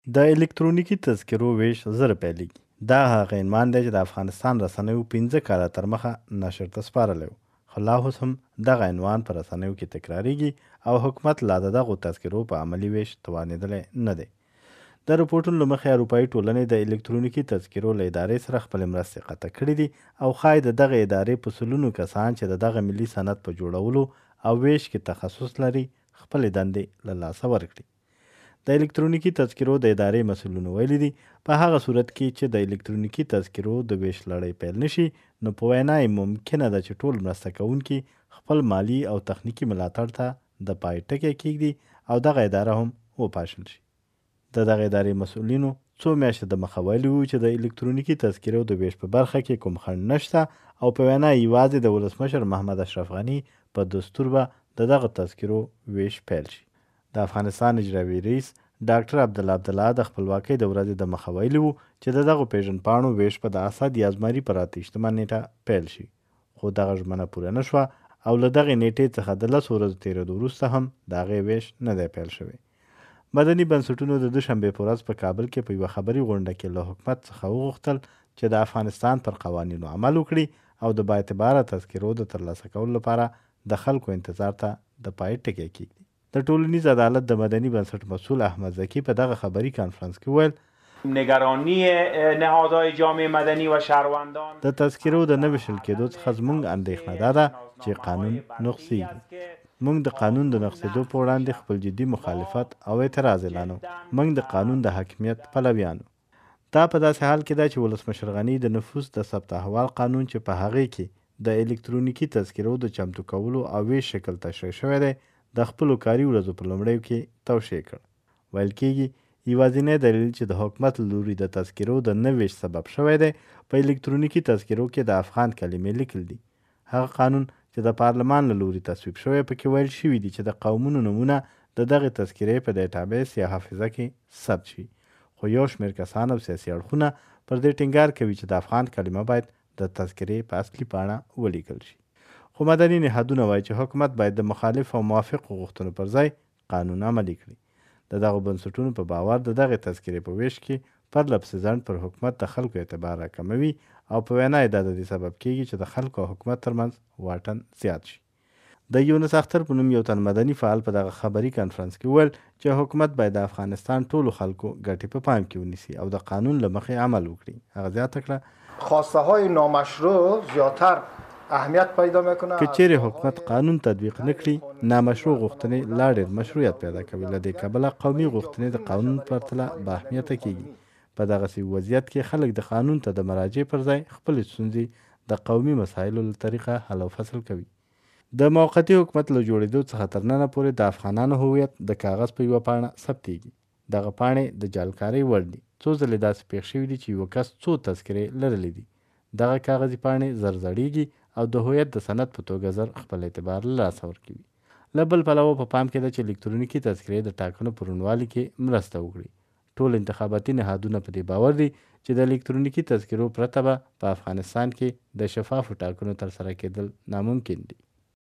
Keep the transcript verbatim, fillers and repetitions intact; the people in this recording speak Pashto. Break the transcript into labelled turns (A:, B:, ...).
A: د الکترونیکي تذکرو ویش زر پیلیږي. دا هغه عنوان دی چې د افغانستان رسنیو پنځه کاله تر مخه نشر ته سپارلی و، خو لا اوس هم دغه عنوان په رسنیو کې تکراریږي او حکومت لا د دغو تذکرو په عملي ویش توانېدلی نه دی. د رپورټونو له مخې اروپایي ټولنې د الکترونیکي تذکرو له ادارې سره خپلې مرستې قطع کړي دي او ښایي د دغه ادارې په سلونو کسان چې د دغه ملي سند په جوړولو او ویش کې تخصص لري خپلې دندې له لاسه ورکړي. د الکترونیکي تذکرو د ادارې مسؤلینو ویلي دي په هغه صورت کې چې د الکترونیکي تذکرو د ویش لړۍ پیل نشي، نو په وینا یې ممکنه ده چې ټول مرسته کوونکي خپل مالی او تخنیکي ملاتړ ته د پای ټکی کیږدي او دغه اداره هم وپاشل شي. د دغه ادارې مسؤلینو څو میاشتې د مخه ویلي وو چې د الکترونیکي تذکرو د ویش په برخه کې کوم خنډ نشته او په وینا یوازې د ولسمشر محمد اشرف غني په دستور به د دغه تذکرو ویش پیل شي. د افغانستان اجرایوي رئیس ډاکټر عبدالله عبدالله د خپلواکۍ د ورځې د مخه ویلي وو چې د دغو پیژندپاڼو ویش په د اسد یا زمري پر اته ویشتمه نیټه پیل شي، خو دغه ژمنه پوره نه شوه او له دغې نیټې څخه د لسو ورځو تېرېدو وروسته هم د هغې ویش نه دی پیل شوی. مدني بنسټونو د دوشنبې په ورځ په کابل کې په یوه خبري غونډه کې له حکومت څخه وغوښتل چې د افغانستان پر قوانینو عمل وکړي او د باعتباره تذکرو د ترلاسه کولو لپاره د خلکو انتظار ته د پای ټکی کیږدي. د ټولنیز عدالت د مدني بنسټ مسؤل احمد زکی په دغه خبري کانفرنس کې ویل
B: نگرانی نهادهای جامعه مدنی و شهروندان
A: د تذکرو د نه ویشل کېدو څخه زموږ اندېښنه دا ده چې قانون نقضیږي. موږ د قانون د نقضېدو په وړاندې خپل جدي مخالفت او اعتراض اعلانو. موږ د قانون د حاکمیت پلویانو. دا په داسې حال کې ده چې ولسمشر غني د نفوس د ثبت احوال قانون چې په هغې کې د الکترونیکي تذکرو د چمتو کولو او ویش شکل تشریح شوی دی د خپلو کاري ورځو په لومړیو کې توشیح کړ. ویل کېږي یوازینی دلیل چې د حکومت له لوري د تذکرو د نه ویش سبب شوی دی په الکترونیکي تذکرو کې د افغان کلمې لیکل دي. هغه قانون چې د پارلمان له لوري تصویب شوی پکې ویل شوي دي چې د قومونو نومونه د دغې تذکرې په ډیټابیس یا حافظه کې ثبت شي، خو یو شمېر کسان او سیاسي اړخونه پر دې ټینګار کوي چې د افغان کلمه باید د تذکرې په اصلي پاڼه ولیکل شي. خو مدني نهادونه وایي چې حکومت باید د مخالف او موافق غوښتنو پر ځای قانون عملي کړي. د دغو بنسټونو په باور د دغې تذکرې په ویش کې پرله پسې ځنډ پر حکومت د خلکو اعتبار راکموي او په وینا یې دا د دې سبب کیږي چې د خلکو او حکومت ترمنځ واټن زیات شي. د یونس اختر په نوم یو تن مدني فعال په دغه خبري کانفرنس کې ویل چې حکومت باید د افغانستان ټولو خلکو ګټې په پام کې ونیسي او د قانون له مخې عمل وکړي. هغه زیاته کړه
C: خواسته های نامشروع زیاتر اهمیت پیدا میکنه.
A: که چیرې حکومت قانون تطبیق نکړي، نامشروع غوښتنې لا ډېر مشروعیت پیدا کوي. له دې کبله قومي غوښتنې د قانون په پرتله با اهمیته کیږي. په دغسې وضعیت کې خلک د قانون ته د مراجعې پر ځای خپلې ستونزې د قومي مسایلو له طریقه حل او فصل کوي. د موقتي حکومت له جوړېدو څخه تر ننه پورې د افغانانو هویت د کاغذ په یوه پاڼه ثبتېږي. دغه پاڼې د جعلکارۍ وړ دي. څو ځلې داسې پېښ شوي دي چې یوه کس څو تذکرې لرلې دي. دغه کاغذي پاڼې زر زړېږي او د هویت د سند په توګه زر خپل اعتبار له لاسه ورکوي. له بل پلوه په پام کې ده چې الکترونیکي تذکرې د ټاکنو په روڼوالي کې مرسته وکړي. ټول انتخاباتي نهادونه په دې باور دي چې د الکترونیکي تذکرو پرته به په افغانستان کې د شفافو ټاکنو ترسره کېدل ناممکن دي.